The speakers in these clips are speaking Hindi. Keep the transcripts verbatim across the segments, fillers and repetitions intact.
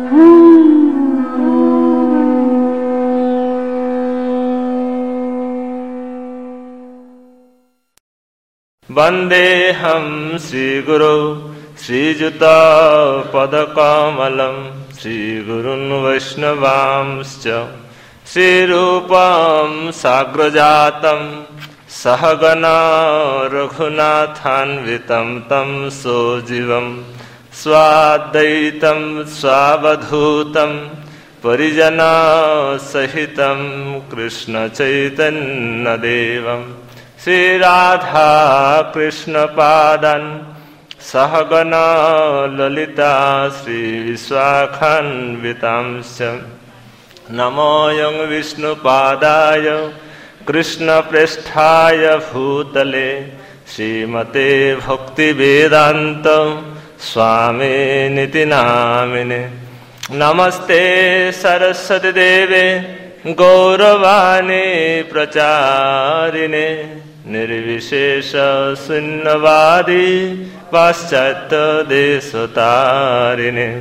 वंदेहं श्रीगुरो श्रीयुता पदकमलं श्रीगुरुन् वैष्णवांश्च श्रीरूपं साग्रजातं सहगना रघुनाथान्वितं तं सोजीवं स्वाद्वैतं स्वावधूतं परिजना सहितं कृष्ण चैतन्यदेवं श्री राधा कृष्ण पादान् सहगना ललिता श्री विशाखान्वितांश्च नमोऽयं विष्णुपादाय कृष्ण प्रेष्ठाय भूतले श्रीमते भक्तिवेदान्त स्वामिनिति नामिने नमस्ते सरस्वती देवे गौरवाणी प्रचारिणे निर्विशेष शून्यवादी पाश्चात्य देशतारिणे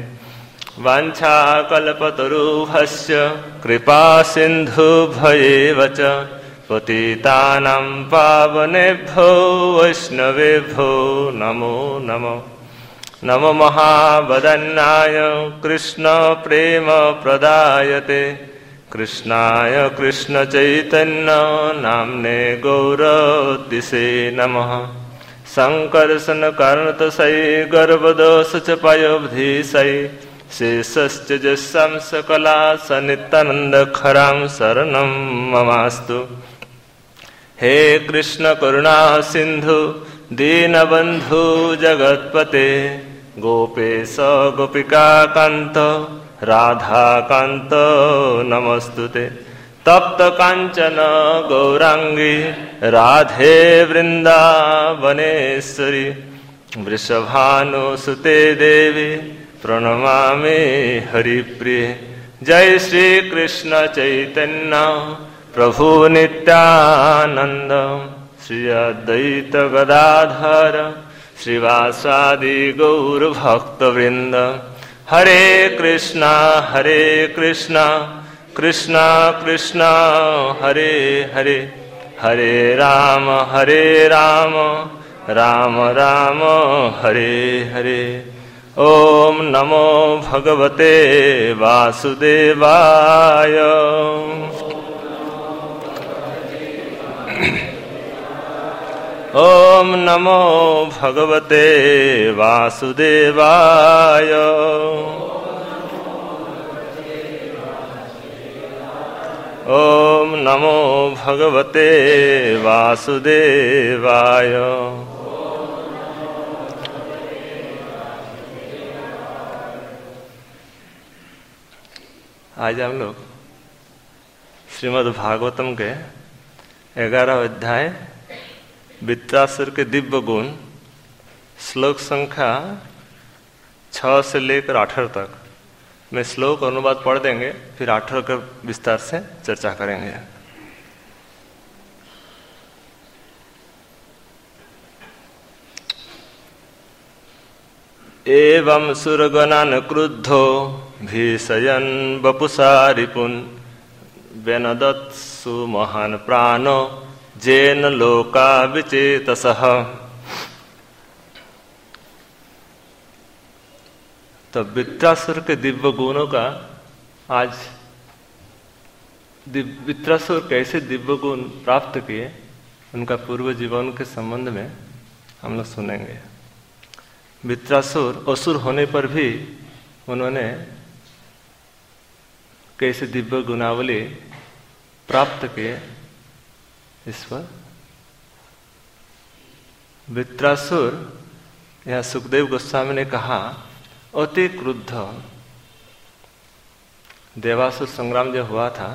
वाञ्छाकल्पतरुभ्यश्च कृपा सिन्धुभ्येव च पतितानां पावनेभ्यो वैष्णवेभ्यो नमो नमो नमो महावदन्नाय कृष्ण प्रेम प्रदायते कृष्णाय कृष्ण चैतन्य नाम्ने गौरतिसे नमः संकर्षण कारणतसै गर्भदोष च पयोबधीसै शेषश्च जस्सां सकला सनित्यानंद खरां शरणं ममास्तु। हे कृष्ण करुणा सिंधु दीनबंधु जगत्पते गोपेश गोपिका कांत राधा कांत नमस्तुते। तप्त कांचन गौरांगी राधे वृंदावनेश्वरी वृषभानुसुते देवी प्रणमामि हरिप्रिये। जय श्री कृष्ण चैतन्य प्रभु नित्यानंद श्री अद्वैत गदाधर श्रीवासादि गौर भक्तवृंद। हरे कृष्णा हरे कृष्णा कृष्णा कृष्णा हरे हरे हरे राम हरे राम राम राम हरे हरे। ओम नमो भगवते वासुदेवाय। ओम नमो भगवते वासुदेवाय। ओम नमो भगवते वासुदेवाय। आज हम लोग श्रीमद् भागवतम के ग्यारह अध्याय वित्रासुर के दिव्य गुण श्लोक संख्या छह से लेकर अठारह तक में श्लोक अनुवाद पढ़ देंगे, फिर अठारह का विस्तार से चर्चा करेंगे। एवं सुरगणान क्रुद्धो भीषयन् वपुषा रिपुन् व्यनदत्सु महान् प्राणो जेन लोका विचेतसः। तो वित्रासुर के दिव्य गुणों का आज वित्रासुर कैसे दिव्य गुण प्राप्त किए उनका पूर्व जीवन के संबंध में हम लोग सुनेंगे। वित्रासुर असुर होने पर भी उन्होंने कैसे दिव्य गुणावली प्राप्त किए इस पर वित्रासुर यह सुखदेव गोस्वामी ने कहा अति क्रुद्ध। देवासुर संग्राम जो हुआ था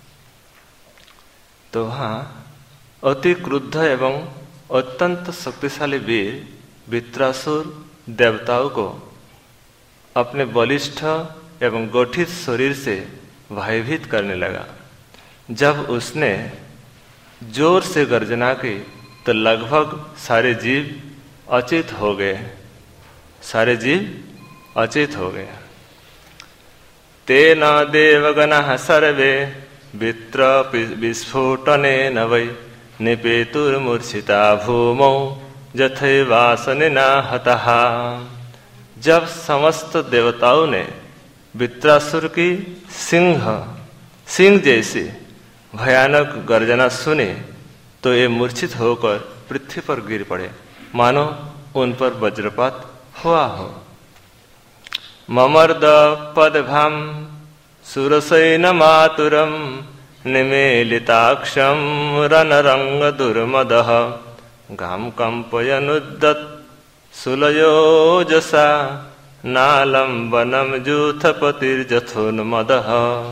तो वहां अति क्रुद्ध एवं अत्यंत शक्तिशाली वीर वित्रासुर देवताओं को अपने बलिष्ठ एवं गठित शरीर से भयभीत करने लगा। जब उसने जोर से गर्जना की तो लगभग सारे जीव अचेत हो गए, सारे जीव अचेत हो गए। तेन देवगणः सर्वे वित्र विस्फोटनेन वै निपेतुर्मूर्छिता भूमौ यथैवासनिना हतः। जब समस्त देवताओं ने वृत्रासुर की सिंह सिंह जैसी भयानक गर्जना सुनी तो ये मूर्छित होकर पृथ्वी पर गिर पड़े, मानो उन पर वज्रपात हुआ हो। ममर्द पदभाम सुरसैन मातुरम निमेलिताक्षम रणरंग दुर्मदः गाम कंपयनुद्दत् सुलयोजसा नालंबनम जूथपतिर्जथोन्मदः।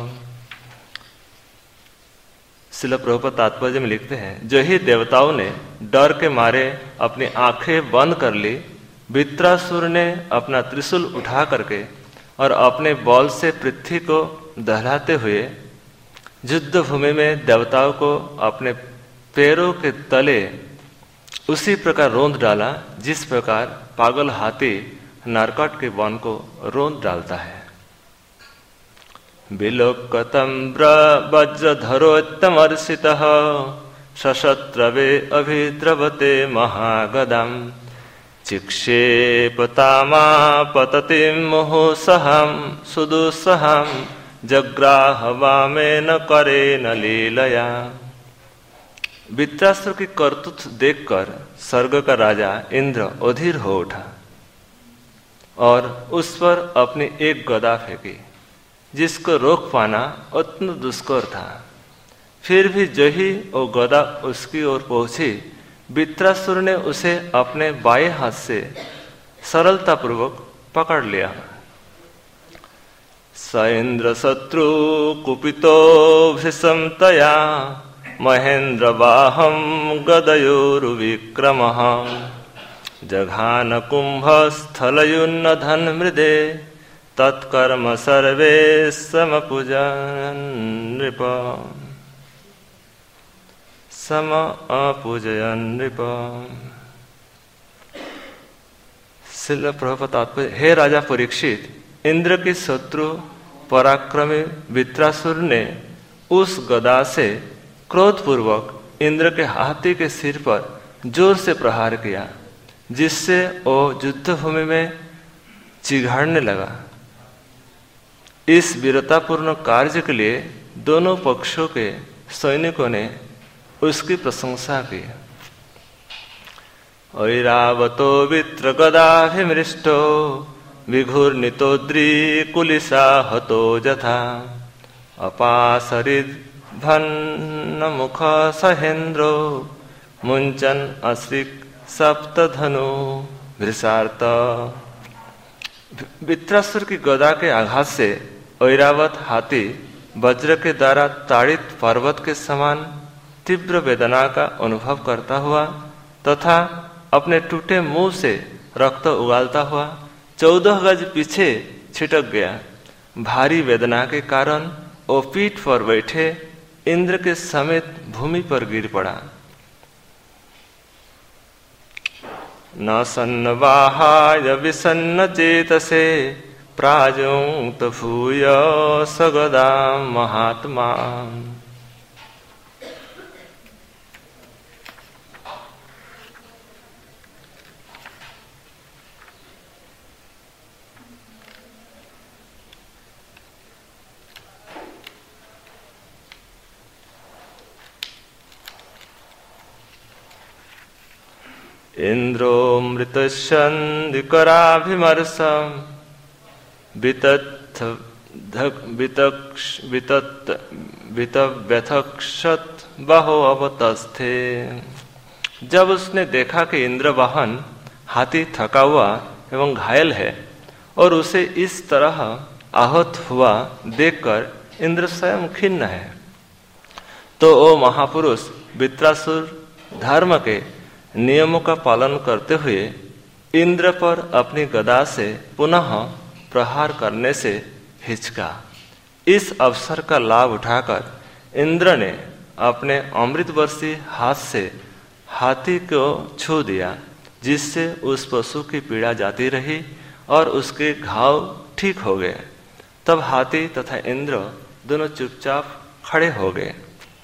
श्रील प्रभुपाद तात्पर्य में लिखते हैं, जो ही देवताओं ने डर के मारे अपनी आंखें बंद कर ली, वृत्रासुर ने अपना त्रिशूल उठा करके और अपने बल से पृथ्वी को दहलाते हुए युद्ध भूमि में देवताओं को अपने पैरों के तले उसी प्रकार रोंद डाला जिस प्रकार पागल हाथी नरकट के वन को रोंद डालता है। विलोकतं वज्रधरोत्तमर्षितः सशत्रवे अभिद्रवते महागदां चिक्षेपतामापततिं मुहुसहं सुदुस्सहं जग्राह वामेन करेण लीलया। वृत्रासुर की करतूत देखकर स्वर्ग का राजा इंद्र अधीर हो उठा और उस पर अपनी एक गदा फेंकी, जिसको रोक पाना अत्यंत दुष्कर था। फिर भी जो ही वो गदा उसकी ओर पहुंची, वृत्रासुर ने उसे अपने बाएं हाथ से सरलतापूर्वक पकड़ लिया। स इंद्र शत्रु कुपितो भृशं तया महेंद्र बाहम गदयोरुविक्रमः जघान कुंभ स्थलयुन्न धन मृदे तत्कर्म सर्वे समपूजन नृप सम अपूजयन नृप। श्रील प्रभुपाद तात्पर्य, हे राजा परीक्षित, इंद्र के शत्रु पराक्रमी वृत्रासुर ने उस गदा से क्रोधपूर्वक इंद्र के हाथी के सिर पर जोर से प्रहार किया, जिससे वो युद्ध भूमि में चिघाड़ने लगा। इस वीरतापूर्ण कार्य के लिए दोनों पक्षों के सैनिकों ने उसकी प्रशंसा की। ऐरावतो वित्रगदाभिमृष्टो विघूर्णितोद्रीकुलिसा हतो यथा अपासरिद्भन्नमुख सहेन्द्रो मुञ्चन अश्रिक सप्तधनु भृशार्त। वृत्रासुर की गदा के आघात से ऐरावत हाथी वज्र के द्वारा ताड़ित पर्वत के समान तीव्र वेदना का अनुभव करता हुआ तथा अपने टूटे मुंह से रक्त उगालता हुआ चौदह गज पीछे छिटक गया। भारी वेदना के कारण वो पीठ पर बैठे इंद्र के समेत भूमि पर गिर पड़ा। न सन्नवाहाय विसन्न चेतसे प्राजुंक्त भूय सगदा महात्मा। इंद्रो मृतशन्दिकराभिमर्शं वितव्यथक्षत बाहो अवतस्थे। जब उसने देखा कि इंद्रवाहन हाथी थका हुआ एवं घायल है और उसे इस तरह आहत हुआ देखकर इंद्र स्वयं खिन्न है, तो वो महापुरुष वृत्रासुर धर्म के नियमों का पालन करते हुए इंद्र पर अपनी गदा से पुनः प्रहार करने से हिचका। इस अवसर का लाभ उठाकर इंद्र ने अपने अमृतवर्षी हाथ से हाथी को छू दिया, जिससे उस पशु की पीड़ा जाती रही और उसके घाव ठीक हो गए। तब हाथी तथा इंद्र दोनों चुपचाप खड़े हो गए।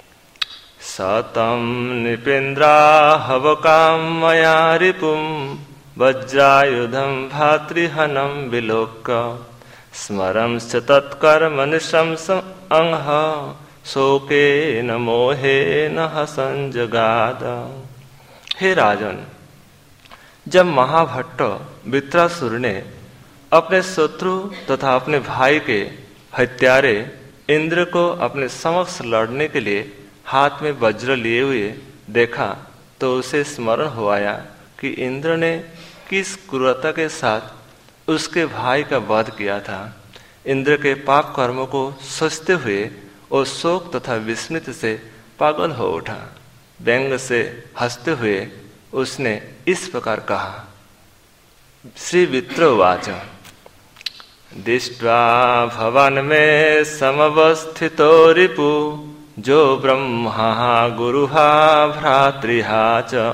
सतम निपेन्द्रा हवकाम मया रिपुम वज्रायुधम भातृहनम विलोक स्मरं च तत्कर्म निशंसं अंह शोके न मोहे न हसन जगाद। हे राजन, जब महाभट्ट वृत्रासुर ने अपने शत्रु तथा अपने भाई के हत्यारे इंद्र को अपने समक्ष लड़ने के लिए हाथ में वज्र लिए हुए देखा तो उसे स्मरण हो आया कि इंद्र ने किस क्रूरता के साथ उसके भाई का वध किया था। इंद्र के पाप कर्मों को सोचते हुए वो शोक तथा विस्मित से पागल हो उठा। व्यंग से हंसते हुए उसने इस प्रकार कहा। श्री वित्रोवाच दृष्ट्वा भवन में समवस्थितो रिपु जो ब्रह्मा गुरुहा भ्रातृहा च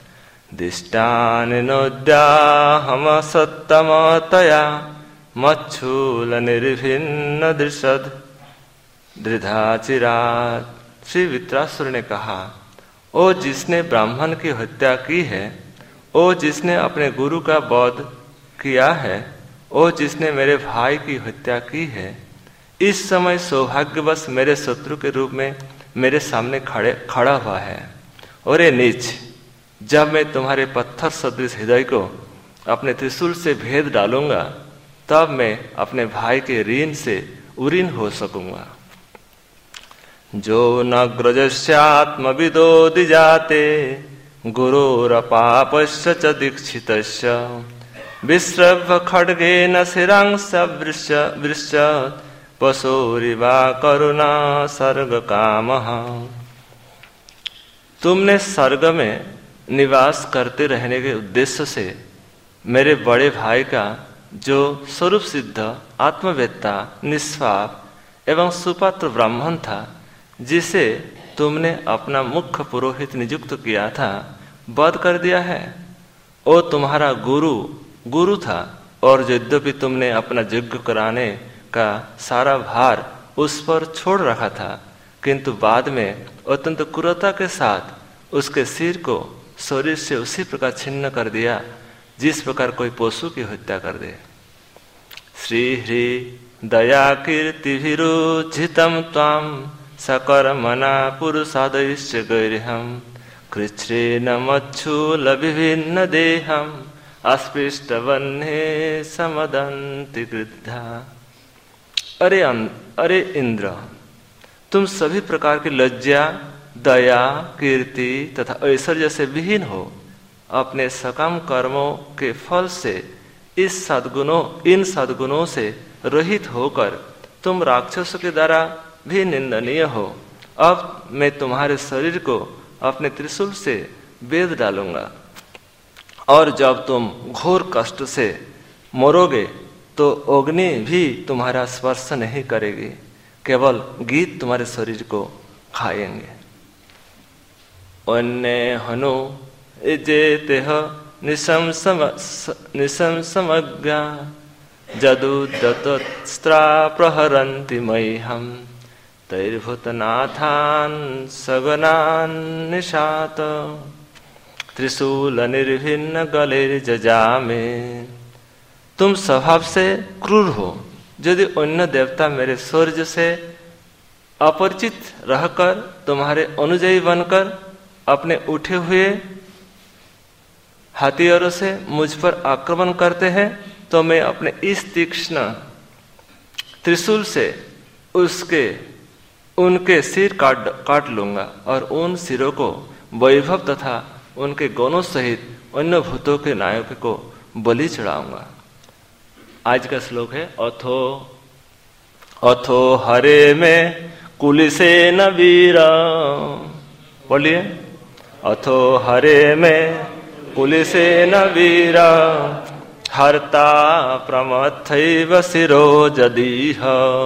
दिष्टानिनोद्याहम सत्तमतया मच्छूल निर्भिन्न दृशद दृधाचिरात। श्री वित्रासुर ने कहा, ओ जिसने ब्राह्मण की हत्या की है, ओ जिसने अपने गुरु का वध किया है, ओ जिसने मेरे भाई की हत्या की है, इस समय सौभाग्यवश मेरे शत्रु के रूप में मेरे सामने खड़े खड़ा हुआ है। और ये नीच, जब मैं तुम्हारे पत्थर सदृश हृदय को अपने त्रिशूल से भेद डालूंगा तब मैं अपने भाई के ऋण से उरीन हो सकूंगा। जो न ग्रजस्यात्मविदो दिजाते गुरोरपापस्य च दीक्षितस्य विश्रव्य खड्गेन शिरांस वृश्च पशोरिवा करुणा सर्ग कामः। तुमने स्वर्ग में निवास करते रहने के उद्देश्य से मेरे बड़े भाई का जो स्वरूप सिद्ध आत्मवेत्ता निष्पाप एवं सुपात्र ब्राह्मण था, जिसे तुमने अपना मुख्य पुरोहित नियुक्त किया था, वध कर दिया है। वो तुम्हारा गुरु गुरु था और यद्यपि तुमने अपना यज्ञ कराने का सारा भार उस पर छोड़ रखा था, किंतु बाद में अत्यंत क्रूरता के साथ उसके सिर को शरीर से उसी प्रकार छिन्न कर दिया जिस प्रकार कोई पशु की हत्या कर दे। श्री हरि दया कीर्तिभिरुज्झितं त्वां सकर्मणा पुरुषादयश्च गैर्हं कृच्छ्रेण मच्छूल विभिन्न देहं अस्पृष्टवह्ने समदन्ति गृद्धा। अरे अरे इंद्र, तुम सभी प्रकार की लज्जा, दया, कीर्ति तथा ऐश्वर्य से विहीन हो। अपने सकाम कर्मों के फल से इस सद्गुणों इन सद्गुणों से रहित होकर तुम राक्षसों के द्वारा भी निंदनीय हो। अब मैं तुम्हारे शरीर को अपने त्रिशूल से वेद डालूंगा और जब तुम घोर कष्ट से मरोगे तो अग्नि भी तुम्हारा स्पर्श नहीं करेगी, केवल गीत तुम्हारे शरीर को खाएंगे। अन्य हनु इजेतेह निशंसमज्ञा जदुदत्स्त्रा प्रहरन्ति मह्यं तैर्भूतनाथान् सगनान् निशात त्रिशूल निर्भिन्न गलेर्जजामे। तुम स्वभाव से क्रूर हो। यदि अन्य देवता मेरे शौर्य से अपरिचित रहकर तुम्हारे अनुयायी बनकर अपने उठे हुए हथियारों से मुझ पर आक्रमण करते हैं तो मैं अपने इस तीक्ष्ण त्रिशूल से उसके उनके सिर काट काट लूंगा और उन सिरों को वैभव तथा उनके गौनों सहित अन्य भूतों के नायकों को बलि चढ़ाऊंगा। आज का श्लोक है अथो अथो हरे में कुलिसे न वीरा। बोलिए, अथो हरे में कुलिसे न वीरा हर्ता प्रमथैव शिरो जदीह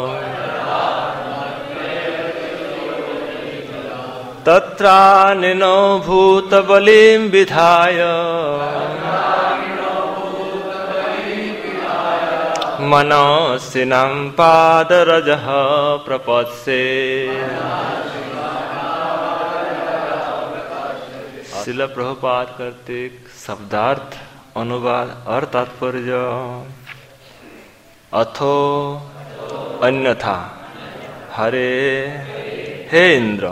तत्रानिनो भूत बलिं विधाय मनोसिनं पादरजः प्रपत्से। शिला प्रभुपाद कर्तृक शब्दार्थ अनुवाद और तात्पर्य। अथो अन्यथा हरे हे इंद्र,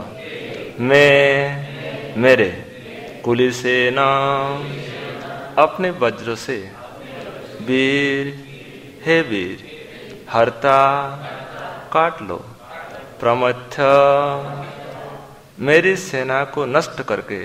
मैं मेरे कुलिसेना अपने वज्र से, वीर हे वीर, हर्ता काट लो, प्रमथ्य मेरी सेना को नष्ट करके,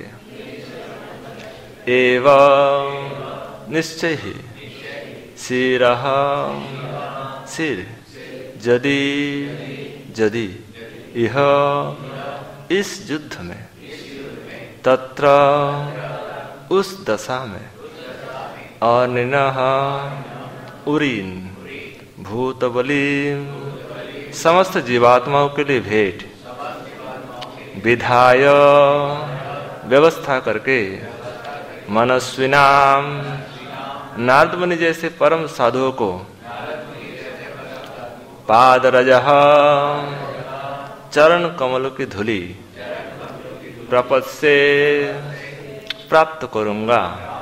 एवं निश्चय ही, शिरः सिर, यदि यदि यह इस युद्ध में, तत्र उस दशा में, अनिनः उरीन भूतबली समस्त जीवात्माओं के लिए भेंट, विधाय व्यवस्था करके, मनस्विनाम नारद मुनि जैसे परम साधुओं को, पादरजः चरण कमलों की धूलि, प्रपद से प्राप्त करूंगा।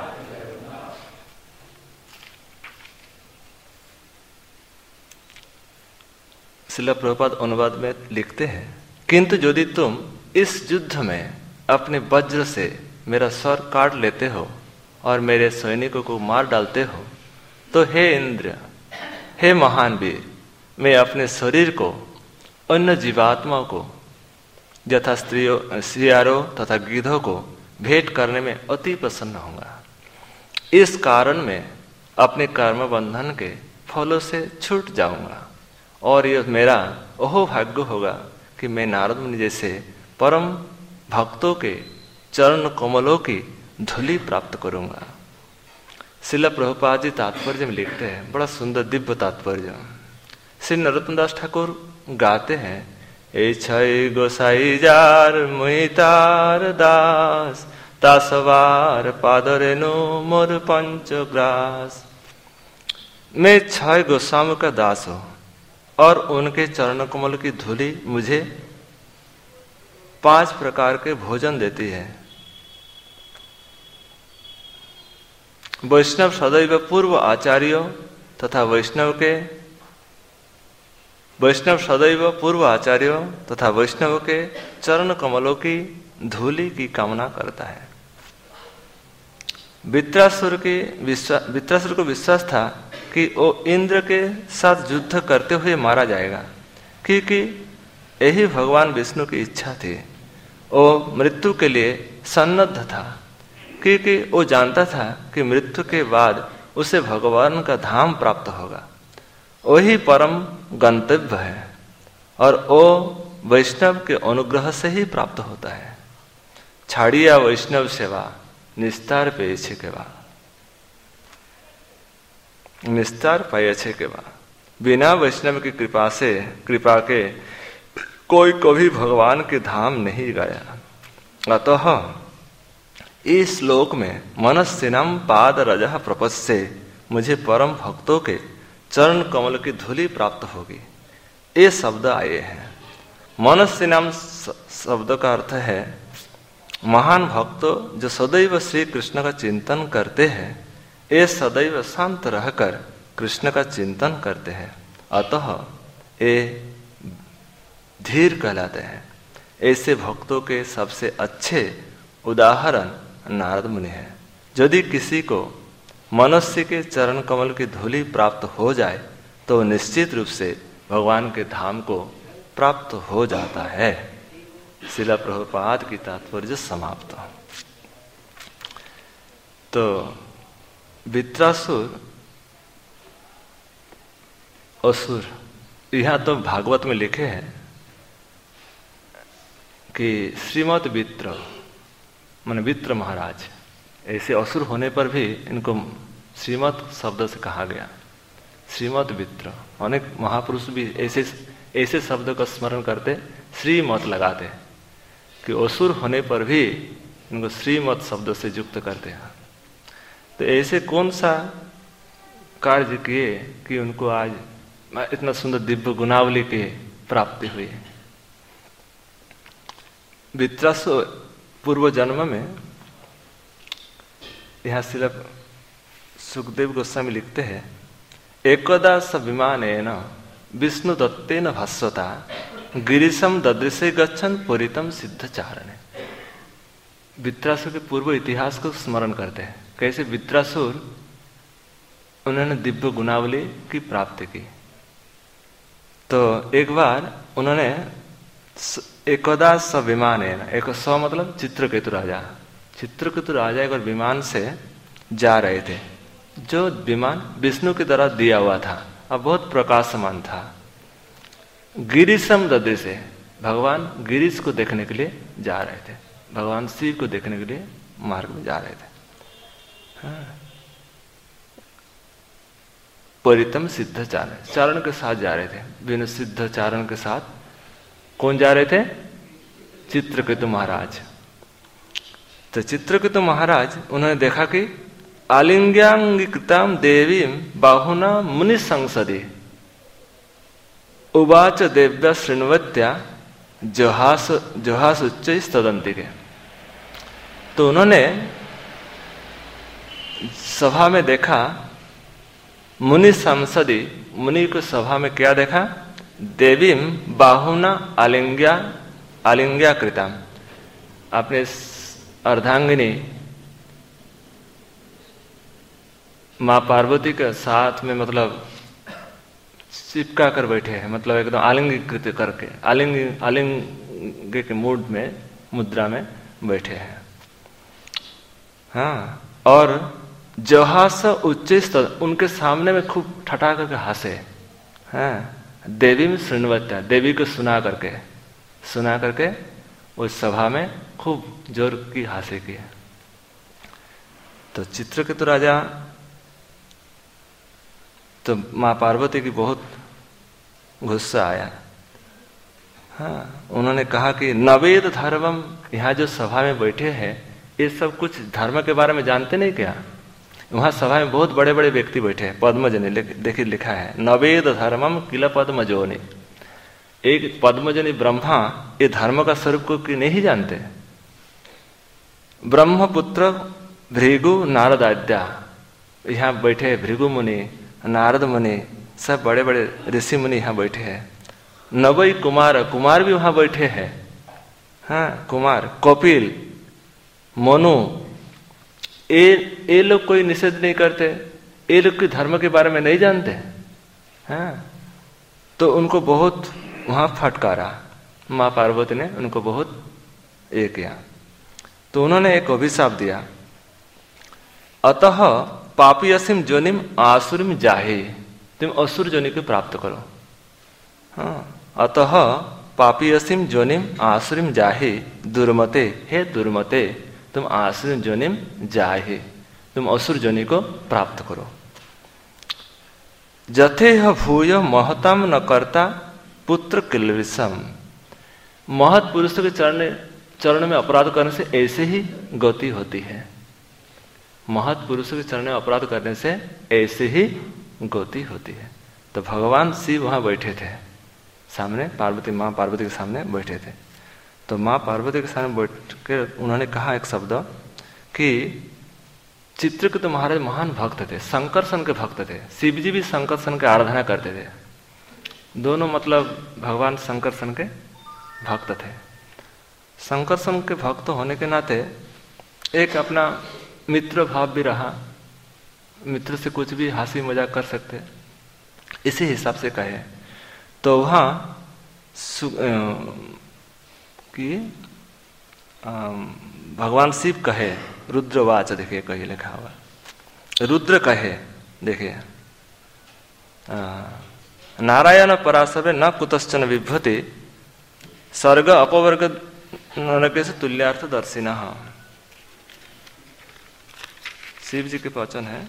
श्रील प्रभुपाद अनुवाद में लिखते हैं, किंतु यदि तुम इस युद्ध में अपने वज्र से मेरा सर काट लेते हो और मेरे सैनिकों को मार डालते हो, तो हे इंद्र, हे महान वीर, मैं अपने शरीर को अन्य जीवात्माओं को यथा स्त्रियों, सियारों तथा गिद्धों को भेंट करने में अति प्रसन्न होगा। इस कारण मैं अपने कर्म बंधन के फलों से छूट जाऊंगा और यह मेरा ओहो भाग्य होगा कि मैं नारद मुनि जैसे परम भक्तों के चरण कमलों की धूलि प्राप्त करूंगा। श्रील प्रभुपाद जी तात्पर्य में लिखते हैं, बड़ा सुंदर दिव्य तात्पर्य। श्री नरोत्तम दास ठाकुर गाते हैं, ए छय गोसाई जार मुहितार दास, तासवार पादरेनो मोर पंचग्रास। मैं छह गोस्वामी का दास हूं और उनके चरण कमल की धूलि मुझे पांच प्रकार के भोजन देती है। वैष्णव सदैव पूर्व आचार्यों तथा वैष्णव के वैष्णव सदैव पूर्व आचार्यों तथा वैष्णव के चरण कमलों की धूलि की कामना करता है। वित्रासुर की विश्वास वित्रासुर को विश्वास था कि वो इंद्र के साथ युद्ध करते हुए मारा जाएगा, क्योंकि यही भगवान विष्णु की इच्छा थी। वो मृत्यु के लिए सन्नद्ध था, क्योंकि वो जानता था कि मृत्यु के बाद उसे भगवान का धाम प्राप्त होगा, वही परम गंतव्य है और वो वैष्णव के अनुग्रह से ही प्राप्त होता है। छाड़िया वैष्णव सेवा निस्तार पे छे के बा निस्तार पाए छे के बा बिना वैष्णव की कृपा से कृपा के कोई कभी भगवान के धाम नहीं गया। अतः इस श्लोक में मनस्सिनम पाद रजः प्रपस्से, मुझे परम भक्तों के चरण कमल की धूलि प्राप्त होगी, ये शब्द आए हैं। मनस्सिनम शब्द का अर्थ है महान भक्त जो सदैव श्री कृष्ण का चिंतन करते हैं, ये सदैव शांत रहकर कृष्ण का चिंतन करते हैं, अतः ये धीर कहलाते हैं। ऐसे भक्तों के सबसे अच्छे उदाहरण नारद मुनि हैं। यदि किसी को मनुष्य के चरण कमल की धूलि प्राप्त हो जाए तो निश्चित रूप से भगवान के धाम को प्राप्त हो जाता है। श्रील प्रभुपाद की तात्पर्य समाप्त। तो वित्रासुर असुर, यहां तो भागवत में लिखे हैं कि श्रीमद वित्र मान वित्र महाराज, ऐसे असुर होने पर भी इनको श्रीमद शब्द से कहा गया। श्रीमद वित्र, अनेक महापुरुष भी ऐसे ऐसे शब्द का स्मरण करते, श्रीमत लगाते कि असुर होने पर भी इनको श्रीमत शब्द से युक्त करते हैं। तो ऐसे कौन सा कार्य किए कि उनको आज इतना सुंदर दिव्य गुणावली की प्राप्ति हुई। वित्रासुर पूर्व जन्म में, यहाँ सिर्फ सुखदेव गोस्वामी लिखते हैं, एकदा स विमानेन विष्णु दत्तेन भास्वता गिरीशम ददृशे गच्छन पुरितम सिद्ध चारणे। वित्रासुर के पूर्व इतिहास को स्मरण करते हैं, कैसे वित्रासुर उन्होंने दिव्य गुणावली की प्राप्ति की। तो एक बार उन्होंने एकदा स विमानेन, एक सौ मतलब चित्रकेतु राजा, चित्रकेतु राजा एक बार विमान से जा रहे थे, जो विमान विष्णु की द्वारा दिया हुआ था और बहुत प्रकाशमान था। गिरीशम ददे से भगवान गिरीश को देखने के लिए जा रहे थे, भगवान शिव को देखने के लिए मार्ग में जा रहे थे। हाँ। परितम सिद्ध चारण, चारण के साथ जा रहे थे, बिना सिद्ध चारण के साथ। कौन जा रहे थे? चित्रकेतु महाराज। तो चित्रकेतु महाराज उन्होंने देखा कि आलिंग्यांगिकृताम देवीम बाहुना मुनि संसदि उवाच देव्या श्रृण्वत्या जोहास जोहास उच्च स्तदंती के। तो उन्होंने सभा में देखा, मुनि संसदि, मुनि को सभा में क्या देखा? देवीम बाहुना आलिंग्या आलिंग्या कृताम, अपने अर्धांगिनी माँ पार्वती के साथ में मतलब चिपका कर बैठे हैं, मतलब एकदम आलिंगिकृत करके, आलिंग आलिंग के मूड में, मुद्रा में बैठे हैं। हाँ, और जोहास उच्च स्तर, उनके सामने में खूब ठटा करके हंसे। हाँ, देवी में श्रृण्वत्या, देवी को सुना करके सुना करके उस सभा में खूब जोर की हंसी की। तो चित्रकेतु राजा तो माँ पार्वती की बहुत गुस्सा आया। हाँ, उन्होंने कहा कि नवेद धर्मम, यहाँ जो सभा में बैठे हैं ये सब कुछ धर्म के बारे में जानते नहीं क्या? वहां सभा में बहुत बड़े बड़े व्यक्ति बैठे हैं, पद्मजनी देखिए लिखा है, नवेद धर्मम किला पद्मजोनि। एक पद्मजनी ब्रह्मा ये धर्म का स्वरूप को कि नहीं जानते? ब्रह्मपुत्र भृगु नारद आद्या, यहाँ बैठे भृगु मुनि, नारद मुनि, सब बड़े बड़े ऋषि मुनि यहाँ बैठे हैं। नवई कुमार, कुमार भी वहां बैठे हैं। हाँ, कुमार, कपिल, मोनू, ये ये लोग कोई निषेध नहीं करते, ये लोग के धर्म के बारे में नहीं जानते। हाँ, तो उनको बहुत वहां फटकारा, माँ पार्वती ने उनको बहुत ये किया। तो उन्होंने एक अभिशाप दिया, अतः पापी असीम जोनिम आसुरिम जाहे, तुम असुर जोनि को प्राप्त करो। हाँ, अतः पापी असीम जोनिम आसुरिम जाहे दुर्मते, हे दुर्मते तुम आसुरिम जोनिम जाहे, तुम असुर जोनि को प्राप्त करो। जथे भूय महतम न करता पुत्र किलविषम, महत पुरुष के चरण चरण में अपराध करने से ऐसे ही गति होती है। महत पुरुषों के चरण में अपराध करने से ऐसे ही गति होती है। तो भगवान शिव वहां बैठे थे सामने, पार्वती, माँ पार्वती के सामने बैठे थे। तो माँ पार्वती के सामने बैठ के उन्होंने कहा एक शब्द कि चित्रकेतु महाराज महान भक्त थे, शंकरसन के भक्त थे। शिव जी भी शंकरसन की आराधना करते थे, दोनों मतलब भगवान शंकरसन के भक्त थे। शंकरसन के भक्त होने के नाते एक अपना मित्र भाव भी रहा, मित्र से कुछ भी हंसी मजाक कर सकते, इसी हिसाब से कहे। तो वहां कि भगवान शिव कहे, रुद्रवाच, देखिए कही लिखा हुआ, रुद्र कहे, देखिए नारायण पराशवे न कुतश्चन विभ्यति सर्ग अपवर्ग नरके से तुल्यार्थ दर्शिना। शिव जी के वचन है।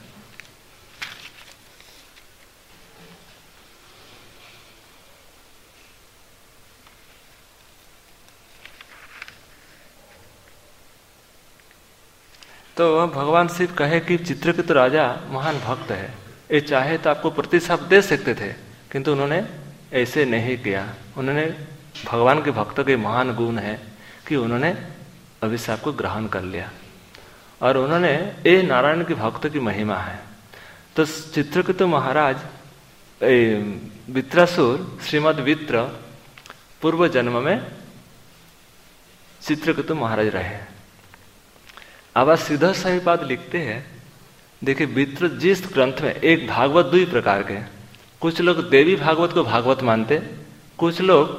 तो भगवान शिव कहे कि चित्रकेतु राजा महान भक्त है, ये चाहे तो आपको प्रतिशाप दे सकते थे, किंतु उन्होंने ऐसे नहीं किया। उन्होंने, भगवान के भक्तों के महान गुण है कि उन्होंने अभिशाप को ग्रहण कर लिया और उन्होंने, ये नारायण के भक्त की महिमा है। तो चित्रकेतु महाराज, वित्रासुर, श्रीमद वित्र पूर्व जन्म में चित्रकेतु महाराज रहे। अब आज श्रीधर स्वामीपाद लिखते हैं, देखिए वित्र जिस ग्रंथ में, एक भागवत दुई प्रकार के, कुछ लोग देवी भागवत को भागवत मानते, कुछ लोग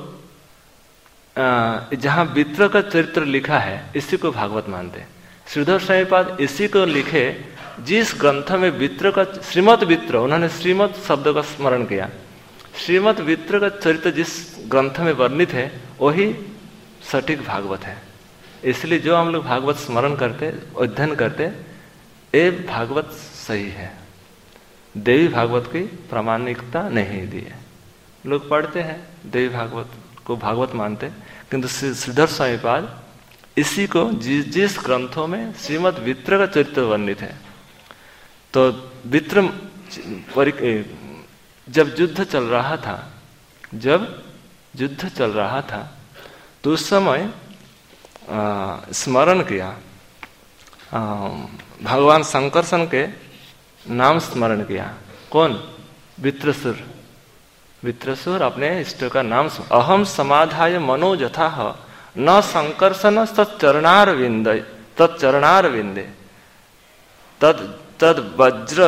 जहां वित्र का चरित्र लिखा है इसी को भागवत मानते। श्रीधर स्वामीपाद इसी को लिखे जिस ग्रंथ में वित्र का, श्रीमद वित्र, उन्होंने श्रीमद शब्द का स्मरण किया। श्रीमद वित्र का चरित्र जिस ग्रंथ में वर्णित है वही सटीक भागवत है। इसलिए जो हम लोग भागवत स्मरण करते, अध्ययन करते, ये भागवत सही है। देवी भागवत की प्रामाणिकता नहीं दी है। लोग पढ़ते हैं देवी भागवत को भागवत मानते, किंतु श्रीधर स्वामीपाद इसी को जिस जिस ग्रंथों में श्रीमद वित्र का चरित्र वर्णित है, तो वित्र जब युद्ध चल रहा था, जब युद्ध चल रहा था तो उस समय स्मरण किया, आ, भगवान शंकरसन के नाम स्मरण किया। कौन? वित्रसुर। वित्रसुर अपने इष्ट का नाम, अहम समाधाय मनो जथा न शंकरसन तत्चरणार विंदे तत्चरणार विंदे तद तद वज्र।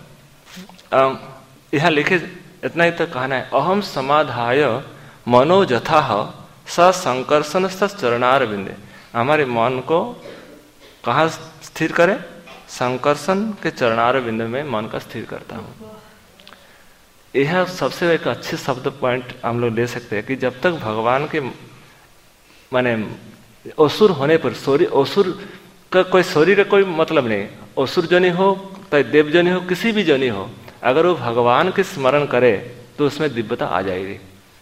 यहाँ लिखे इतना ही तो कहना है, अहम समाधाय मनो जथा स संकर्षण चरणार बिंदे। हमारे मन को कहाँ स्थिर करे? संकर्षण के चरणार बिंदु में मन का स्थिर करता हूँ। यह सबसे एक अच्छे शब्द पॉइंट हम लोग ले सकते हैं कि जब तक भगवान के माने असुर होने पर, सौरी असुर का कोई शरीर का कोई मतलब नहीं, असुर जनी हो चाहे देव जनी हो, किसी भी जनी हो, अगर वो भगवान के स्मरण करे तो उसमें दिव्यता आ जाएगी।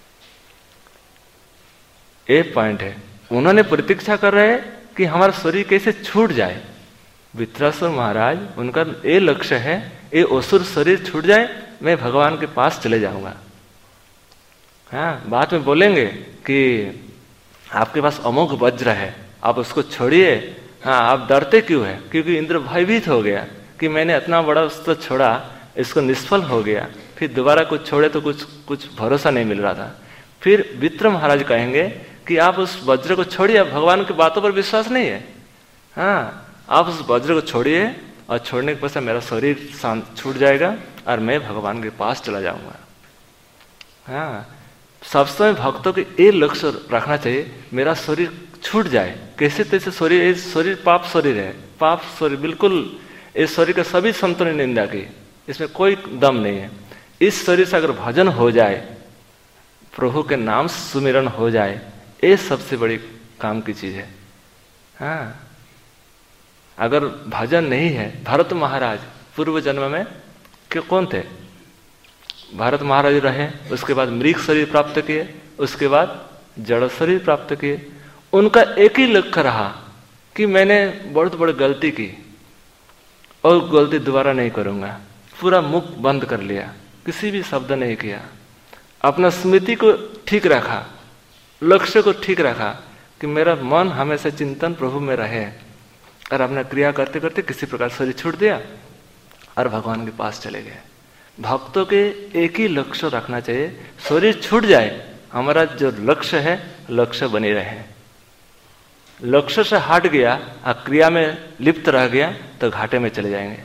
एक पॉइंट है। उन्होंने प्रतीक्षा कर रहे हैं कि हमारा शरीर कैसे छूट जाए। वित्रासुर महाराज, उनका ये लक्ष्य है, ये असुर शरीर छूट जाए, मैं भगवान के पास चले जाऊंगा। हाँ, बाद में बोलेंगे कि आपके पास अमोघ वज्र है, आप उसको छोड़िए। हाँ, आप डरते क्यों है? क्योंकि इंद्र भयभीत हो गया कि मैंने इतना बड़ा अस्त्र छोड़ा, इसको निष्फल हो गया, फिर दोबारा कुछ छोड़े तो कुछ कुछ भरोसा नहीं मिल रहा था। फिर वित्र महाराज कहेंगे कि आप उस वज्र को छोड़िए, भगवान की बातों पर विश्वास नहीं है। हाँ, आप उस वज्र को छोड़िए और छोड़ने के पश्चात मेरा शरीर शांत छूट जाएगा और मैं भगवान के पास चला जाऊंगा। हाँ, सबसे भक्तों के ये लक्ष्य रखना चाहिए, मेरा शरीर छूट जाए कैसे तैसे। शरीर शरीर पाप शरीर है, पाप शरीर बिल्कुल, इस शरीर का सभी संतों ने निंदा की, इसमें कोई दम नहीं है। इस शरीर से अगर भजन हो जाए, प्रभु के नाम सुमिरन हो जाए, ये सबसे बड़ी काम की चीज है। हाँ, अगर भजन नहीं है, भरत महाराज पूर्व जन्म में क्यों कौन थे? भरत महाराज रहे, उसके बाद मृग शरीर प्राप्त किए, उसके बाद जड़ शरीर प्राप्त किए। उनका एक ही लक्ष्य रहा कि मैंने बहुत बड़ी गलती की और गलती दोबारा नहीं करूंगा। पूरा मुख बंद कर लिया, किसी भी शब्द नहीं किया, अपना स्मृति को ठीक रखा, लक्ष्य को ठीक रखा कि मेरा मन हमेशा चिंतन प्रभु में रहे। और अपना क्रिया करते करते किसी प्रकार शरीर छूट दिया और भगवान के पास चले गए। भक्तों के एक ही लक्ष्य रखना चाहिए, शरीर छूट जाए, हमारा जो लक्ष्य है लक्ष्य बने रहे। लक्ष्य से हट गया और क्रिया में लिप्त रह गया तो घाटे में चले जाएंगे।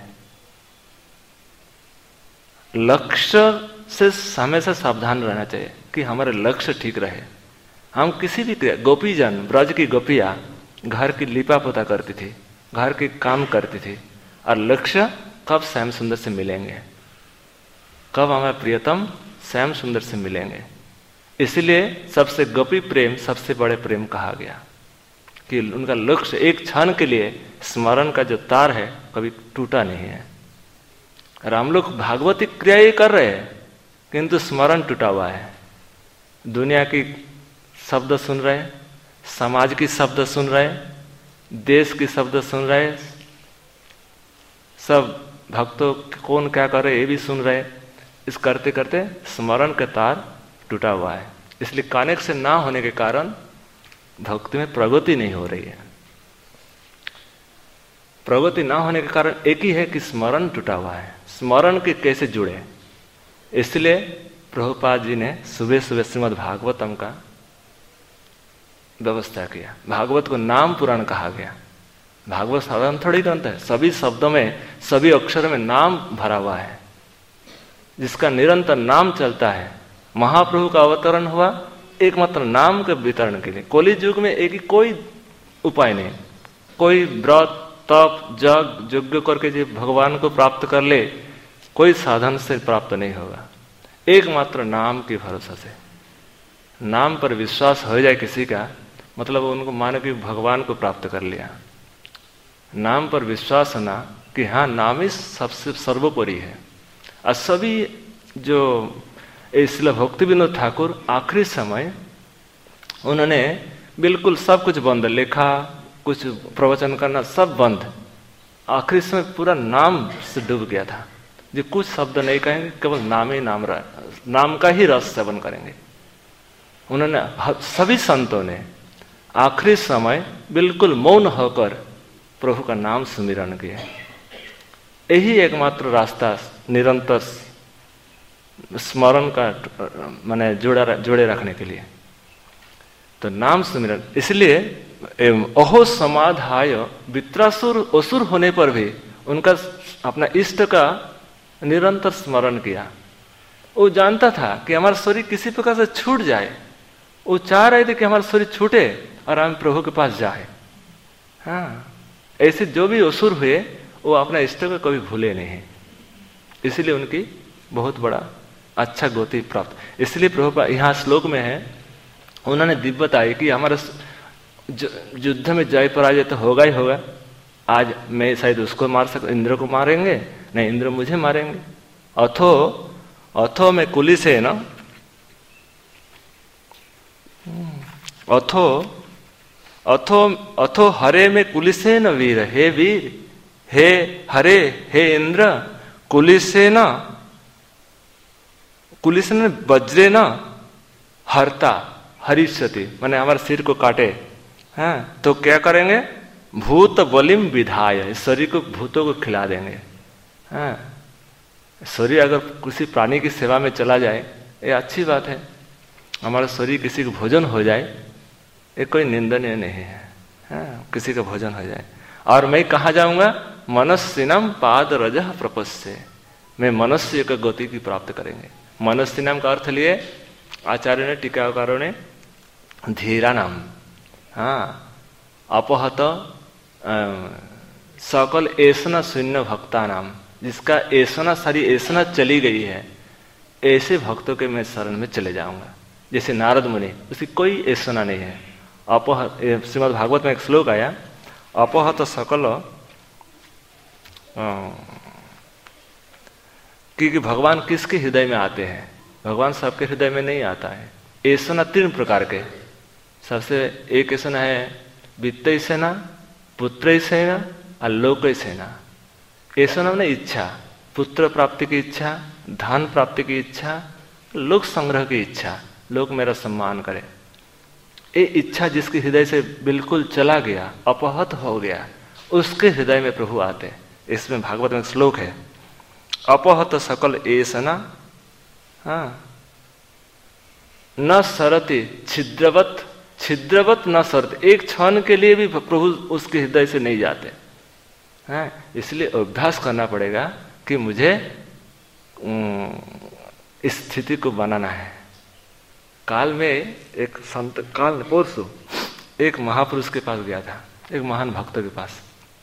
लक्ष्य से हमेशा सावधान रहना चाहिए कि हमारे लक्ष्य ठीक रहे। हम किसी भी क्रिया, गोपीजन, ब्रज की गोपियां घर की लिपा पोता करती थी, घर के काम करती थी, और लक्ष्य कब श्याम सुंदर से मिलेंगे, कब हमारे प्रियतम श्याम सुंदर से मिलेंगे। इसलिए सबसे गोपी प्रेम सबसे बड़े प्रेम कहा गया कि उनका लक्ष्य एक क्षण के लिए स्मरण का जो तार है कभी टूटा नहीं है। और हम लोग भागवती क्रिया ही कर रहे हैं किंतु स्मरण टूटा हुआ है। दुनिया की शब्द सुन रहे, समाज की शब्द सुन रहे, देश की शब्द सुन रहे, सब भक्तों कौन क्या कर रहे ये भी सुन रहे, इस करते करते स्मरण का तार टूटा हुआ है। इसलिए कनेक्शन ना होने के कारण भक्ति में प्रगति नहीं हो रही है। प्रगति ना होने के कारण एक ही है कि स्मरण टूटा हुआ है। स्मरण के कैसे जुड़े, इसलिए प्रभुपाद जी ने सुबह सुबह श्रीमद् भागवतम का व्यवस्था किया। भागवत को नाम पुराण कहा गया। भागवत साधारण थोड़ी ग्रंथ है, सभी शब्दों में सभी अक्षरों में नाम भरा हुआ है, जिसका निरंतर नाम चलता है। महाप्रभु का अवतरण हुआ एकमात्र नाम के वितरण के लिए। कलि युग में एक ही कोई उपाय नहीं, कोई व्रत तप जग यज्ञ करके जो भगवान को प्राप्त कर ले, कोई साधन से प्राप्त नहीं होगा। एकमात्र नाम के भरोसा से, नाम पर विश्वास हो जाए किसी का, मतलब उनको माने कि भगवान को प्राप्त कर लिया। नाम पर विश्वास होना कि हाँ नाम ही सबसे सर्वोपरि है। और सभी जो इसलिए भक्ति विनोद ठाकुर आखिरी समय उन्होंने बिल्कुल सब कुछ बंद, लिखा कुछ प्रवचन करना सब बंद, आखिरी समय पूरा नाम से डूब गया था। जो कुछ शब्द नहीं कहेंगे, केवल नाम ही नाम रह, नाम का ही रस सेवन करेंगे। उन्होंने सभी संतों ने आखिरी समय बिल्कुल मौन होकर प्रभु का नाम सुमिरन किया। यही एकमात्र रास्ता निरंतर स्मरण का माने जोड़ा जोड़े रखने के लिए, तो नाम सुमिरन। इसलिए अहो समाधाय वित्रासुर असुर होने पर भी उनका अपना इष्ट का निरंतर स्मरण किया। वो जानता था कि हमारा शरीर किसी प्रकार से छूट जाए, वो चाह रहे थे कि हमारा शरीर छूटे और हम प्रभु के पास जाए। हाँ, ऐसे जो भी असुर हुए वो अपना इष्ट को कभी भूले नहीं, इसलिए उनकी बहुत बड़ा अच्छा गति प्राप्त। इसलिए प्रभु यहाँ श्लोक में है, उन्होंने दिव्यता आई कि हमारा युद्ध में जय पराजय तो होगा ही होगा। आज मैं शायद उसको मार सकता, इंद्र को मारेंगे, नहीं इंद्र मुझे मारेंगे। अथो अथो में कुली से ना, अथो अथो अथो हरे में कुलिसे न वीर, हे वीर, हे हरे, हे इंद्र, कुलिसे न, कुलिसे न वज्रे न हरता हरिष्यति, माने हमारे सिर को काटे, हैं तो क्या करेंगे, भूत बलिम विधाय, शरीर को भूतों को खिला देंगे। हैं शरीर अगर किसी प्राणी की सेवा में चला जाए ये अच्छी बात है, हमारा शरीर किसी को भोजन हो जाए ये कोई निंदनीय नहीं है। हाँ, किसी का भोजन हो जाए। और मैं कहाँ जाऊंगा, मनस्सिनम पाद रजह प्रपस्य, मैं मनुष्य का गति की प्राप्त करेंगे। मनस्सिनम का अर्थ लिए आचार्य ने, टीकाकारों ने धीरा नाम, हाँ अपहत सकल ऐसना शून्य भक्ता नाम, जिसका ऐसना सारी ऐसना चली गई है, ऐसे भक्तों के मैं शरण में चले जाऊंगा। जैसे नारद मुनि, उसकी कोई ऐसना नहीं है। अपहत, श्रीमद् भागवत में एक श्लोक आया, अपहत सकल, क्योंकि भगवान किसके हृदय में आते हैं, भगवान सबके हृदय में नहीं आता है। ऐसना तीन प्रकार के, सबसे एक ऐसा है वित्त सेना, पुत्र सेना और लोक सेना। ऐसा ने इच्छा, पुत्र प्राप्ति की इच्छा, धन प्राप्ति की इच्छा, लोक संग्रह की इच्छा, लोग मेरा सम्मान करे, ये इच्छा जिसके हृदय से बिल्कुल चला गया, अपहत हो गया, उसके हृदय में प्रभु आते। इसमें भागवत में श्लोक है, अपहत सकल ऐसना, हाँ न सरति छिद्रवत, छिद्रवत न सरत, एक क्षण के लिए भी प्रभु उसके हृदय से नहीं जाते हैं। इसलिए अभ्यास करना पड़ेगा कि मुझे इस स्थिति को बनाना है। काल में एक संत, काल परसों एक महापुरुष के पास गया था, एक महान भक्त के पास,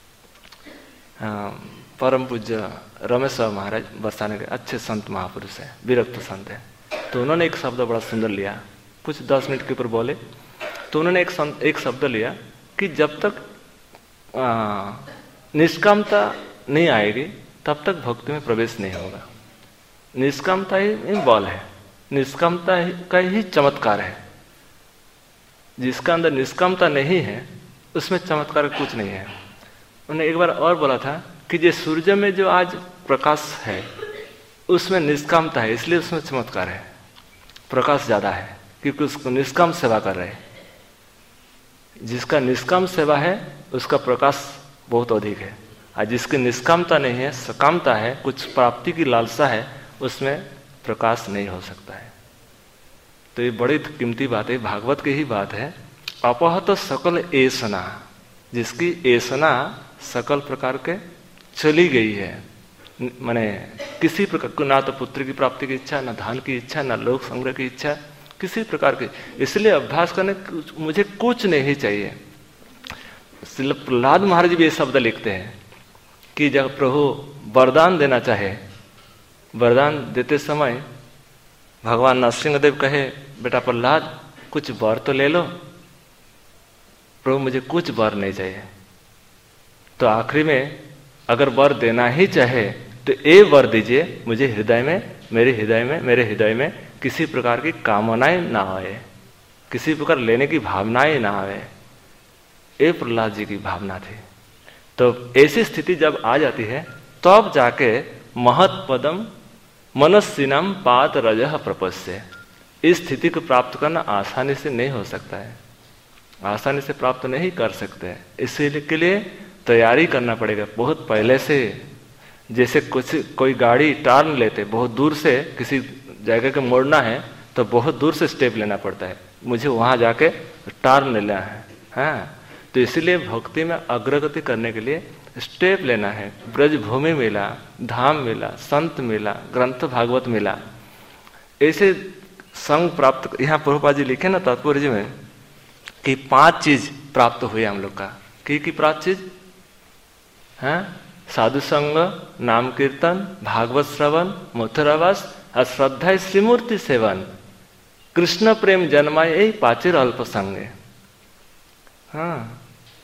परम पूज्य रमेश महाराज बरसाने के अच्छे संत महापुरुष है, विरक्त संत है। तो उन्होंने एक शब्द बड़ा सुंदर लिया, कुछ दस मिनट के ऊपर बोले, तो उन्होंने एक एक शब्द लिया कि जब तक आ, निष्कामता नहीं आएगी तब तक भक्ति में प्रवेश नहीं होगा। निष्कामता ही बल है, निष्कामता का ही चमत्कार है। जिसका अंदर निष्कामता नहीं है उसमें चमत्कार कुछ नहीं है। उन्होंने एक बार और बोला था कि जो सूर्य में जो आज प्रकाश है उसमें निष्कामता है, इसलिए उसमें चमत्कार है, प्रकाश ज्यादा है, क्योंकि उसको निष्काम सेवा कर रहे हैं। जिसका निष्काम सेवा है उसका प्रकाश बहुत अधिक है, और जिसकी निष्कामता नहीं है, सकामता है, कुछ प्राप्ति की लालसा है, उसमें प्रकाश नहीं हो सकता है। तो ये बड़ी कीमती बात है, भागवत की ही बात है। अपहत सकल ऐसना, जिसकी ऐसना सकल प्रकार के चली गई है, माने किसी प्रकार को, ना तो पुत्र की प्राप्ति की इच्छा, ना धन की इच्छा, ना लोक संग्रह की इच्छा, किसी प्रकार की, इसलिए अभ्यास करने मुझे कुछ नहीं चाहिए। प्रहलाद महाराज भी ये शब्द लिखते हैं कि जब प्रभु वरदान देना चाहे, वरदान देते समय भगवान नरसिंहदेव कहे, बेटा प्रहलाद कुछ वर तो ले लो। प्रभु मुझे कुछ वर नहीं चाहिए। तो आखिरी में अगर वर देना ही चाहे तो ये वर दीजिए, मुझे हृदय में, मेरे हृदय में, मेरे हृदय में किसी प्रकार की कामनाएं ना आए, किसी प्रकार लेने की भावनाएं ना आए। ये प्रहलाद जी की भावना थी। तो ऐसी स्थिति जब आ जाती है तब तो जाके महत पदम मनस्सिनम पाद रजह प्रपस्य, इस स्थिति को प्राप्त करना आसानी से नहीं हो सकता है, आसानी से प्राप्त नहीं कर सकते। इसीलिए के लिए तैयारी करना पड़ेगा बहुत पहले से। जैसे कुछ कोई गाड़ी टर्न लेते, बहुत दूर से किसी जगह के मोड़ना है तो बहुत दूर से स्टेप लेना पड़ता है, मुझे वहां जाके टर्न लेना है। हाँ, तो इसीलिए भक्ति में अग्रगति करने के लिए स्टेप लेना है। ब्रज भूमि मिला, धाम मिला, संत मिला, ग्रंथ भागवत मिला, ऐसे संग प्राप्त। यहाँ प्रभुपाद जी लिखे ना तात्पर्य जी में कि पांच चीज प्राप्त हुई हम लोग का। की की प्राप्त चीज है? साधु संग, नाम कीर्तन, भागवत श्रवण, मथुरावास और श्रद्धा श्रीमूर्ति सेवन, कृष्ण प्रेम जन्माए, यही पाचिर अल्प संगे। हाँ,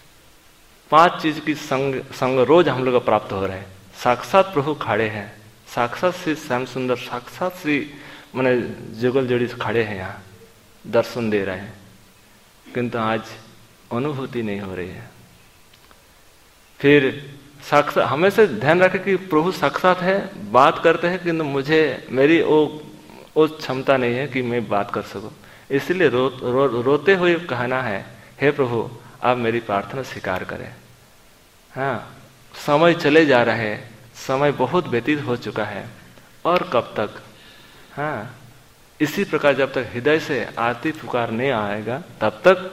पांच चीज की संग संग रोज हम लोग को प्राप्त हो रहे हैं। साक्षात प्रभु खड़े हैं, साक्षात श्री श्याम सुंदर, साक्षात श्री मैंने जुगल जोड़ी खड़े हैं, यहाँ दर्शन दे रहे हैं, किंतु आज अनुभूति नहीं हो रही है। फिर साक्षात, हमेशा ध्यान रखें कि प्रभु साक्षात है, बात करते हैं, किंतु मुझे मेरी वो वो क्षमता नहीं है कि मैं बात कर सकूं। इसलिए रो, रो, रोते हुए कहना है, हे प्रभु आप मेरी प्रार्थना स्वीकार करें। हाँ, समय चले जा रहा है, समय बहुत व्यतीत हो चुका है, और कब तक? हाँ, इसी प्रकार जब तक हृदय से आरती पुकार नहीं आएगा तब तक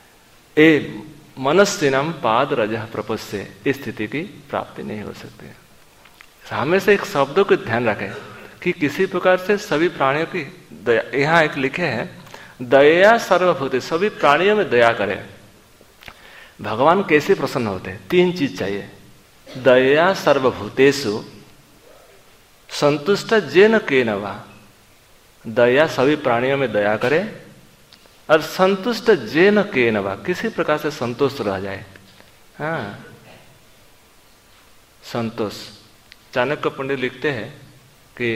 ए मनस्सिनम पाद रजह प्रपस्य, इस स्थिति की प्राप्ति नहीं हो सकती। हमेशा एक शब्दों को ध्यान रखें कि किसी प्रकार से सभी प्राणियों की दया, यहाँ एक लिखे हैं दया सर्वभूते, सभी प्राणियों में दया करें। भगवान कैसे प्रसन्न होते हैं? तीन चीज चाहिए। दया सर्वभूतेषु संतुष्ट जेन केन वा, दया सभी प्राणियों में दया करे, और संतुष्ट जेन केन वा, किसी प्रकार से संतुष्ट रह जाए। हाँ, संतोष। चाणक्य पंडित लिखते हैं कि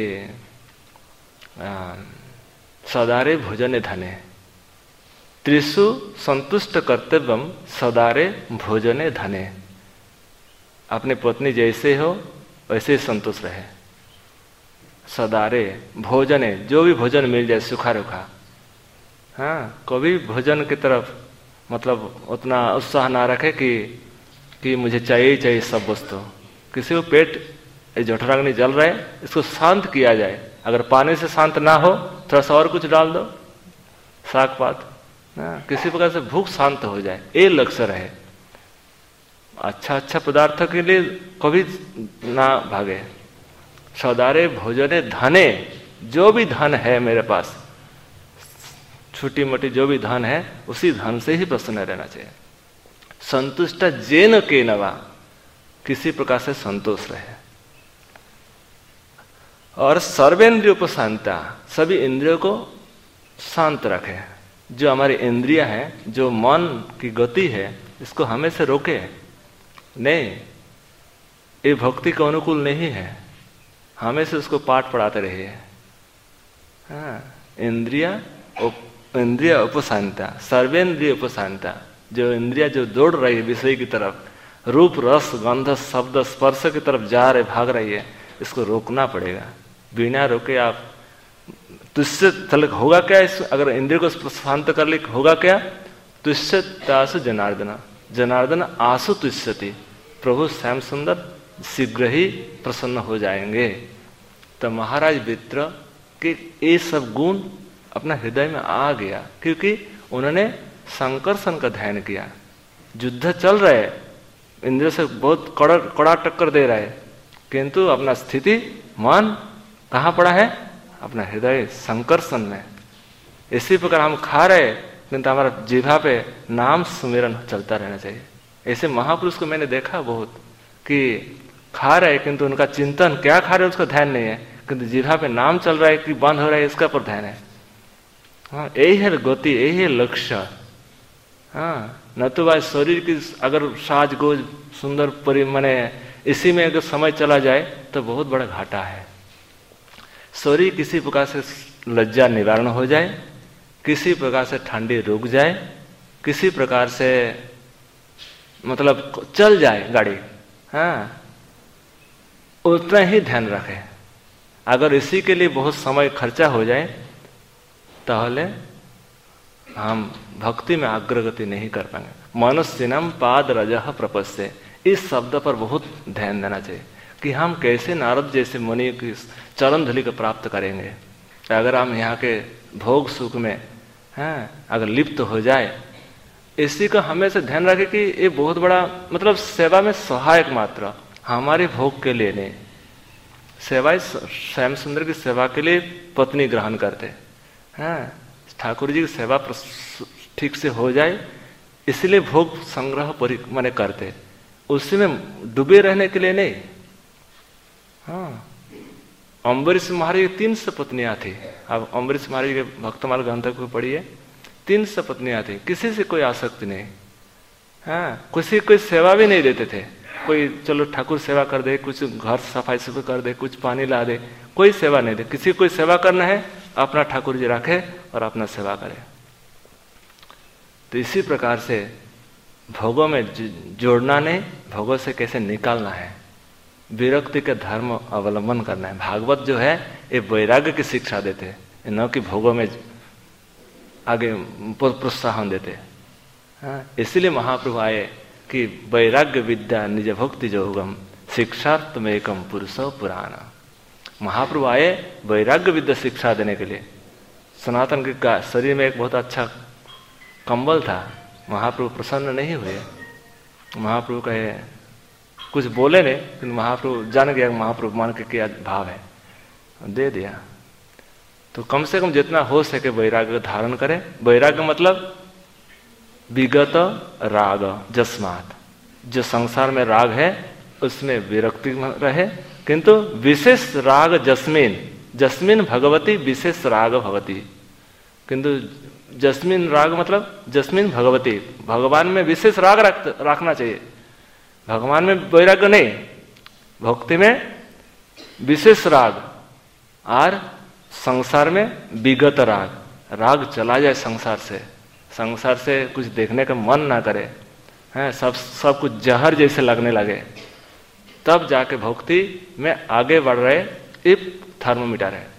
सदारे भोजने धने, त्रिषु संतुष्ट कर्तव्यम सदारे भोजने धने। अपने पत्नी जैसे हो वैसे संतुष्ट रहे। सदारे भोजने, जो भी भोजन मिल जाए सूखा रूखा। हाँ, कभी भोजन की तरफ मतलब उतना उत्साह ना रखे कि कि मुझे चाहिए ही चाहिए सब वस्तु। किसी को पेट जठराग्नि जल रहा है, इसको शांत किया जाए। अगर पानी से शांत ना हो, थोड़ा सा और कुछ डाल दो, साग पात, किसी प्रकार से भूख शांत हो जाए, ये लक्ष्य रहे। अच्छा अच्छा पदार्थों के लिए कभी ना भागे। सदारे भोजने धने, जो भी धन है मेरे पास, छोटी मोटी जो भी धन है, उसी धन से ही प्रसन्न रहना चाहिए। संतुष्ट जेन के नवा, किसी प्रकार से संतोष रहे। और सर्वेंद्रिय उपशांता, सभी इंद्रियों को शांत रखे। जो हमारी इंद्रिया है, जो मन की गति है, इसको हमेशा रोके नहीं। ये भक्ति के अनुकूल नहीं है, हमेशा उसको पाठ पढ़ाते रहिए। हाँ, इंद्रिया इंद्रिय उपशांता, सर्वेंद्रिय उपशांता, जो इंद्रिया जो दौड़ रही है विषय की तरफ, रूप रस गंध शब्द स्पर्श की तरफ जा रहे, भाग रही है, इसको रोकना पड़ेगा। बिना रोके आप तुझसे तलक होगा क्या? इस अगर इंद्रिय को शांत कर ले होगा क्या? तुझसे तासु जनार्दन, जनार्दन आसु तुष्यति, प्रभु श्याम सुंदर शीघ्र ही प्रसन्न हो जाएंगे। तो महाराज वित्र के ये सब गुण अपना हृदय में आ गया, क्योंकि उन्होंने संकर्षण का ध्यान किया। युद्ध चल रहा है, इंद्र से बहुत कड़ा कड़ा टक्कर दे रहा है, किंतु अपना स्थिति मन कहाँ पड़ा है? अपना हृदय संकर्षण में। इसी प्रकार हम खा रहे, किंतु हमारा जिह्वा पे नाम सुमिरन चलता रहना चाहिए। ऐसे महापुरुष को मैंने देखा बहुत कि खा रहे किंतु उनका चिंतन क्या खा रहे उसका ध्यान नहीं है, किंतु जिह्वा पे नाम चल रहा है कि बंद हो रहा है इसका पर ध्यान है। हाँ, यही है गति, यही है लक्ष्य। हाँ, न तो भाई शरीर की अगर साज गोज सुंदर परि मने इसी में अगर समय चला जाए तो बहुत बड़ा घाटा है। शरीर किसी प्रकार से लज्जा निवारण हो जाए, किसी प्रकार से ठंडी रुक जाए, किसी प्रकार से मतलब चल जाए गाड़ी, हाँ, उतना ही ध्यान रखे। अगर इसी के लिए बहुत समय खर्चा हो जाए ताहले हम भक्ति में अग्रगति नहीं कर पाएंगे। मनुष्यनम पाद रजह प्रपस्य, इस शब्द पर बहुत ध्यान देना चाहिए कि हम कैसे नारद जैसे मुनि की चरण धूलि को प्राप्त करेंगे। अगर हम यहाँ के भोग सुख में हैं अगर लिप्त तो हो जाए, इसी का हमेशा ध्यान रखें कि ये बहुत बड़ा मतलब सेवा में सहायक मात्र, हमारे भोग के लिए नहीं। सेवा श्याम सुंदर की सेवा के लिए पत्नी ग्रहण करते हैं, ठाकुर जी की सेवा ठीक से हो जाए इसलिए भोग संग्रह परि माने करते, उसी में डूबे रहने के लिए नहीं। हाँ, अम्बरीश महाराज की तीन सौ पत्नियां थी। अब अम्बरीश महाराज के भक्तमाल ग्रंथ को पढ़िए, तीन सौ पत्नियां थी, किसी से कोई आसक्ति नहीं। हाँ, किसी कोई सेवा भी नहीं देते थे। कोई चलो ठाकुर सेवा कर दे, कुछ घर सफाई सफाई कर दे, कुछ पानी ला दे, कोई सेवा नहीं दे। किसी कोई सेवा करना है अपना ठाकुर जी रखे और अपना सेवा करे। तो इसी प्रकार से भोगों में जोड़ना नहीं, भोगों से कैसे निकालना है, विरक्ति का धर्म अवलंबन करना है। भागवत जो है ये वैराग्य की शिक्षा देते हैं, न कि भोगों में आगे प्रोत्साहन देते। हाँ, इसीलिए महाप्रभु आए कि वैराग्य विद्या निज भक्ति जोगम शिक्षार्थ में एकम पुरुषो पुराण। महाप्रभु आए वैराग्य विद्या शिक्षा देने के लिए। सनातन के शरीर में एक बहुत अच्छा कंबल था, महाप्रभु प्रसन्न नहीं हुए। महाप्रभु कहे कुछ बोले नहीं, लेकिन महाप्रभु जान गया महाप्रभु मान के क्या भाव है, दे दिया। तो कम से कम जितना हो सके वैराग्य धारण करें। वैराग्य मतलब विगत राग जस्मात, जो संसार में राग है उसमें विरक्ति रहे, किंतु विशेष राग जस्मिन, जस्मिन भगवती विशेष राग भगवती। किंतु जस्मिन राग मतलब जस्मिन भगवती, भगवान में विशेष राग रख, रखना चाहिए। भगवान में वैराग्य नहीं, भक्ति में विशेष राग, और संसार में विगत राग। राग चला जाए संसार से, संसार से कुछ देखने का मन ना करे, हैं सब सब कुछ जहर जैसे लगने लगे, तब जाके भक्ति में आगे बढ़ रहे, ये थर्मोमीटर है।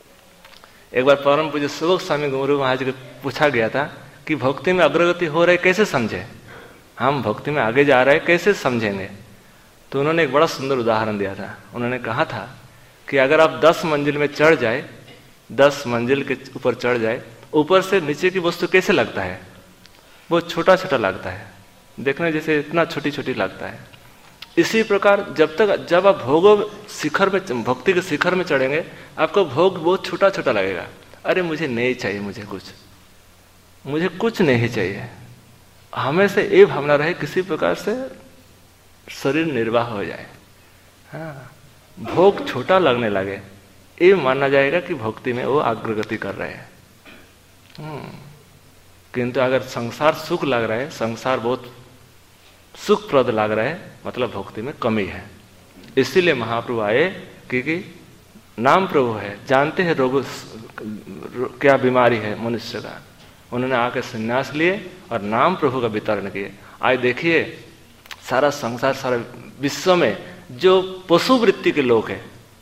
एक बार परम पूज्य सुबोध स्वामी गुरु महाराज को पूछा गया था कि भक्ति में अग्रगति हो रही कैसे समझे, हम भक्ति में आगे जा रहे कैसे समझेंगे। तो उन्होंने एक बड़ा सुंदर उदाहरण दिया था। उन्होंने कहा था कि अगर आप दस मंजिल में चढ़ जाए, दस मंजिल के ऊपर चढ़ जाए, ऊपर से नीचे की वस्तु कैसे लगता है, वो छोटा छोटा लगता है, देखने जैसे इतना छोटी छोटी लगता है। इसी प्रकार जब तक जब आप भोग शिखर में, भक्ति के शिखर में चढ़ेंगे, आपको भोग बहुत छोटा छोटा लगेगा। अरे मुझे नहीं चाहिए, मुझे कुछ मुझे कुछ नहीं चाहिए। हमें से ये भावना रहे किसी प्रकार से शरीर निर्वाह हो जाए, हाँ, भोग छोटा लगने लगे, ये माना जाएगा कि भक्ति में वो अग्रगति कर रहे हैं। किंतु अगर संसार सुख लग रहा है, संसार बहुत सुखप्रद लग रहा है, मतलब भक्ति में कमी है। इसीलिए महाप्रभु आए क्योंकि नाम प्रभु है, जानते हैं रोग क्या बीमारी है मनुष्य का। उन्होंने आकर संन्यास लिए और नाम प्रभु का वितरण किए। आज देखिए सारा संसार, सारा विश्व में जो पशु वृत्ति के लोग हैं,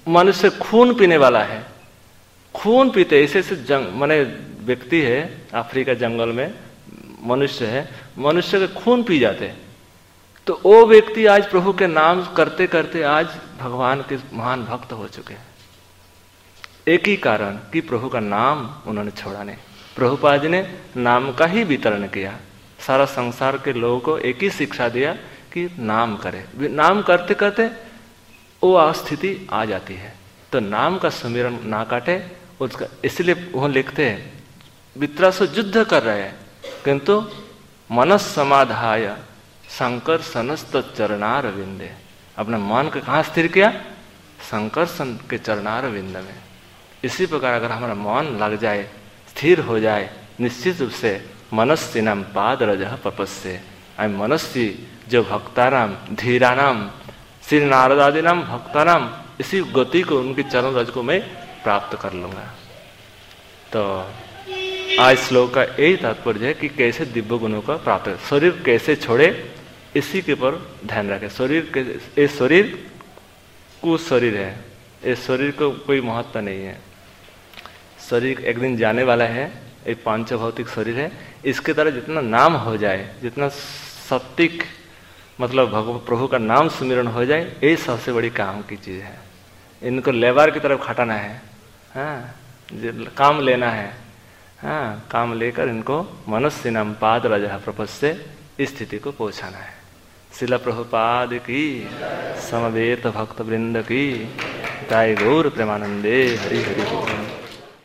मनुष्य खून पीने वाला है, खून पीते ऐसे ऐसे जंग माने व्यक्ति है अफ्रीका जंगल में, मनुष्य है, मनुष्य के खून पी जाते। तो वो व्यक्ति आज प्रभु के नाम करते करते आज भगवान के महान भक्त हो चुके हैं। एक ही कारण कि प्रभु का नाम उन्होंने छोड़ा नहीं। प्रभुपाद जी ने नाम का ही वितरण किया, सारा संसार के लोगों को एक ही शिक्षा दिया कि नाम करे। नाम करते करते वो स्थिति आ जाती है। तो नाम का सुमिरन ना काटे उसका, इसलिए वो लिखते हैं वित्रासुर युद्ध कर रहे हैं किंतु मनस समाधाय शंकर सनस्त चरणार विंदे, अपने मन को कहाँ स्थिर किया? शंकर सन के चरणार विंद में। इसी प्रकार अगर हमारा मन लग जाए, स्थिर हो जाए, निश्चित रूप से मनस्य नाम पाद रजह पपस्य, आई मनस्य जो भक्ताराम धीरानाम श्री नारद आदि नाम भक्ताराम, इसी गति को उनकी चरण रज को मैं प्राप्त कर लूंगा। तो आज श्लोक का यही तात्पर्य है कि कैसे दिव्य गुणों का प्राप्त है, शरीर कैसे छोड़े इसी के पर ध्यान रखें। शरीर के ये शरीर कुछ शरीर है, इस शरीर को कोई महत्व नहीं है। शरीर एक दिन जाने वाला है, एक पांच भौतिक शरीर है। इसके द्वारा जितना नाम हो जाए, जितना सत्विक मतलब भगवान प्रभु का नाम सुमिरन हो जाए, यही सबसे बड़ी काम की चीज है। इनको लेबार की तरफ खटाना है, हाँ, काम लेना है, हाँ, काम लेकर इनको मनुष्य नाम पाद रजा प्रपंच से इस स्थिति को पहुंचाना है। शिला प्रभुपाद की, समवेत भक्त वृंद की, ताई गौर प्रेमानंदे हरि हरि।